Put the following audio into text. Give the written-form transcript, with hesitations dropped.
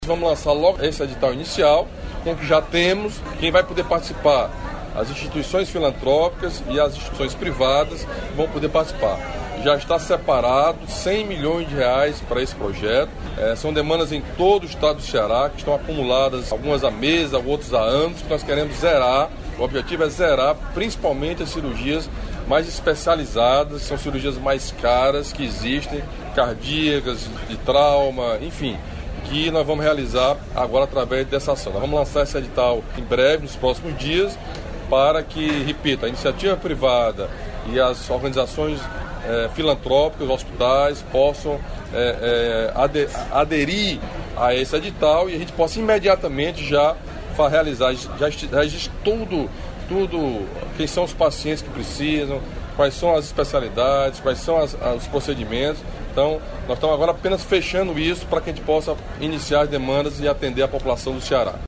Vamos lançar logo esse edital inicial, com o que já temos. Quem vai poder participar? As instituições filantrópicas e as instituições privadas vão poder participar. Já está separado 100 milhões de reais para esse projeto. São demandas em todo o estado do Ceará, que estão acumuladas, algumas há meses, outras há anos, que nós queremos zerar. O objetivo é zerar principalmente as cirurgias mais especializadas, são cirurgias mais caras que existem, cardíacas, de trauma, enfim, que nós vamos realizar agora através dessa ação. Nós vamos lançar esse edital em breve, nos próximos dias, para que, repita, a iniciativa privada e as organizações filantrópicas, os hospitais, possam aderir a esse edital e a gente possa imediatamente já realizar, já existe tudo, quem são os pacientes que precisam, quais são as especialidades, quais são os procedimentos. Então, nós estamos agora apenas fechando isso para que a gente possa iniciar as demandas e atender a população do Ceará.